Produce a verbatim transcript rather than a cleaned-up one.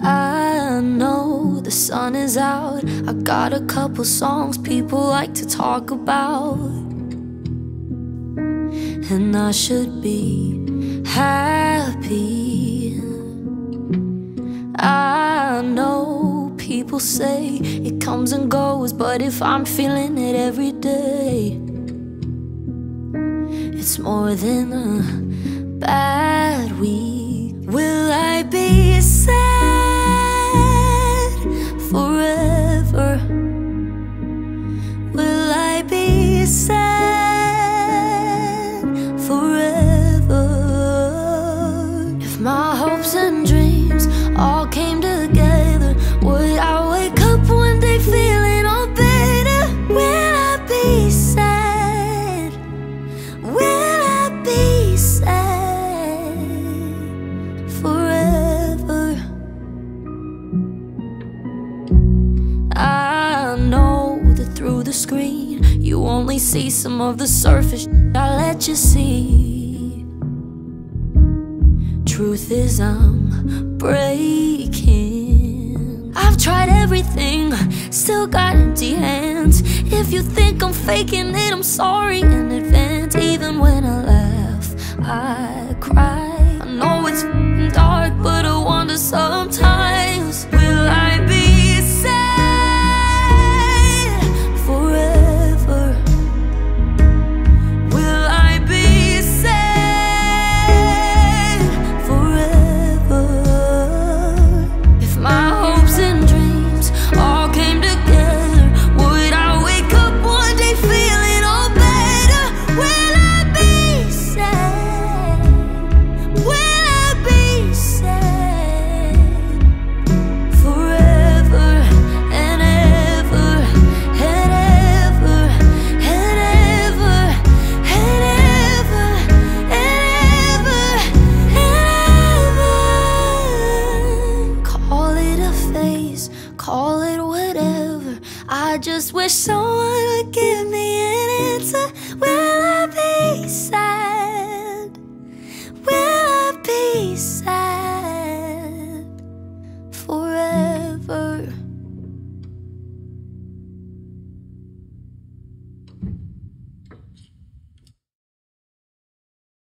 I know the sun is out. I got a couple songs people like to talk about, and I should be happy. I know people say it comes and goes, but if I'm feeling it every day, it's more than a bad week. Will I be sad forever? Will I be sad forever? If my hopes and dreams all came together, would I wake up one day feeling all better? Will I be sad? Will I be sad forever? I know that through the screen you only see some of the surface I let you see. Truth is I'm breaking. I've tried everything, still got empty hands. If you think I'm faking it, I'm sorry in advance. Even when I laugh, I cry. I know it's dark, but I wonder sometimes, will I be sad forever? Will I be sad forever? If my hopes and dreams all came together, would I wake up one day feeling all better? Will I be sad? Will I be sad forever and ever and ever and ever and ever and ever and ever? Call it a phase, call it whatever. I just wish someone would give me an answer. Will I be sad? Will I be sad?